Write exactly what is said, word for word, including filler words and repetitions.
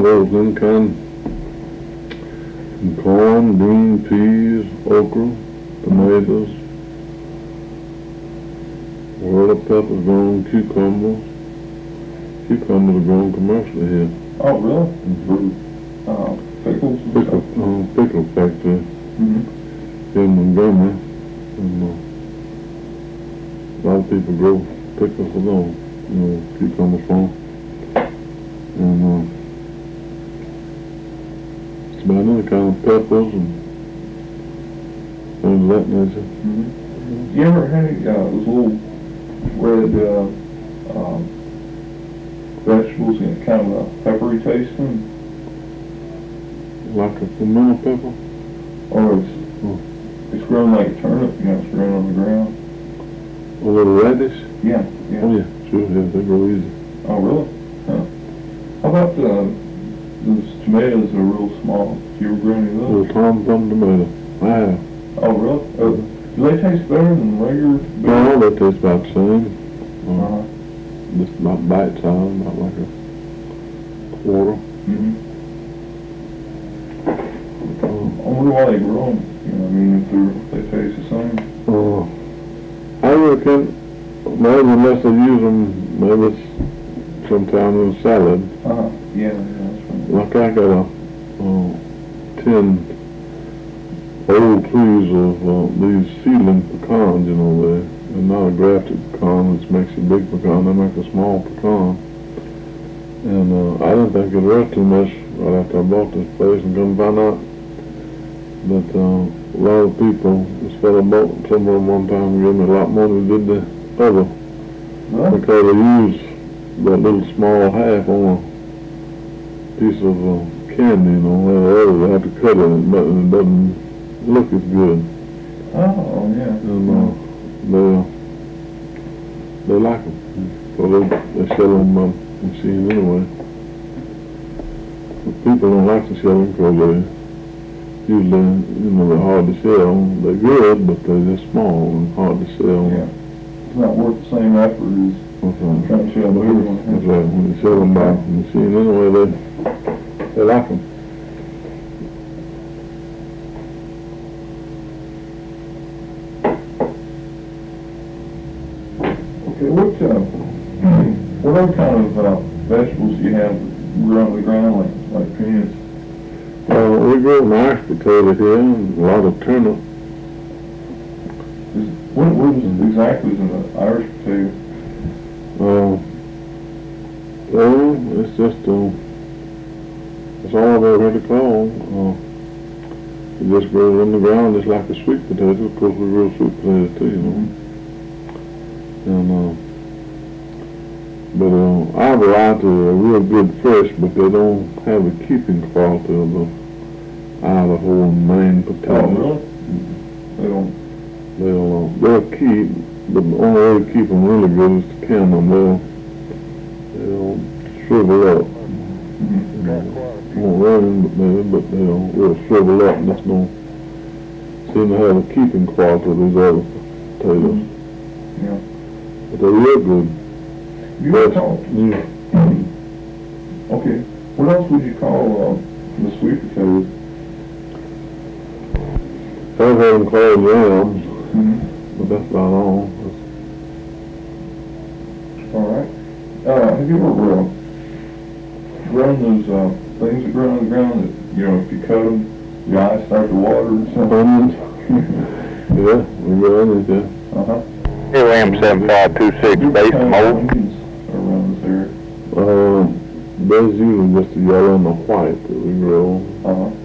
those in kind. Some corn, green peas, okra, tomatoes, whirl peppers grown, cucumbers. Cucumbers are grown commercially here. Oh, really? Mm-hmm. Uh, pickles and Pickle, stuff? uh, pickle factory Mm-hmm. here in Montgomery. And, uh, a lot of people grow pickles for them, you know, cucumbers from. And uh, it's about any kind of peppers and things of that nature. Mm-hmm. You ever had uh, those little red uh, um, vegetables in kind of a peppery tasting? Like a pimento pepper? Or it's, Oh. it's grown like a turnip, you know, it's grown on the ground? A little radish? Yeah, yeah. Oh yeah, sure, yeah, they grow easy. Oh, really? Huh. How about uh, those tomatoes that are real small? Do you ever grow any of those? Little Tom Thumb tomato. I have. Oh, really? Uh, do they taste better than regular? No, they taste about the same. Uh, Uh-huh. Just about bite size, about like a quarter. Mm-hmm. Uh, I wonder why they grow them. You know, I mean, if they're, if they taste the same. uh, I reckon maybe unless they use them, maybe it's sometime in salad. Uh-huh. Yeah, yeah, that's right. Like I got a uh, ten old trees of uh, these seedling pecans, you know, they, they're not a grafted pecan, which makes a big pecan, they make a small pecan. And uh, I didn't think it worth too much right after I bought this place, and come find out that uh, a lot of people, this fellow bought some of them one time and gave me a lot more than he did the other, Really? because they used that little small half on a piece of uh, candy, you know, where the other they have to cut it, but it doesn't look as good. Oh, yeah. And uh, they, uh, they like them, so they, they sell them on my machine anyway. But people don't like to sell them because they usually, you know, they're hard to sell. They're good, but they're just small and hard to sell. Yeah. It's not worth the same effort as That's right. trying to sell the bigger one. That's right. When you sell them by machine anyway, they, they like them. Okay, what, uh, what other kind of uh, vegetables do you have that grow on the ground, like, like peanuts? Uh, we grow mashed potato here and a lot of turnip. Is, what, what is exactly is an Irish potato? Uh, well, it's just, uh, it's all I've ever heard it called. Uh, it just grows in the ground just like a sweet potato. Of course, we grow sweet potatoes too, you know. And, uh, but, uh, our variety are real good fresh, but they don't have the keeping quality of the Idaho and Maine potatoes. Oh, really? They don't. They'll, uh, they'll keep, but the only way to keep them really good is to can them. They'll, they'll shrivel up. Mm-hmm. It won't rain, but they, but they'll, they'll shrivel up and just don't seem to have the keeping quality of these other potatoes. Yeah. But they're real good. You Fresh. would call, Yeah. okay, what else would you call uh, the sweet potatoes? I've heard them called yams, Mm-hmm. but that's about all. All right. Uh, have you ever uh, grown those uh, things that grow on the ground that, you know, if you cut them, the eyes start to water or something? Onions? Yeah, we grow onions, yeah. Uh-huh. Here I am, seven five two six, What base kind of mold. onions around this area? Uh, there's usually just the yellow and the white that we grow. Uh-huh.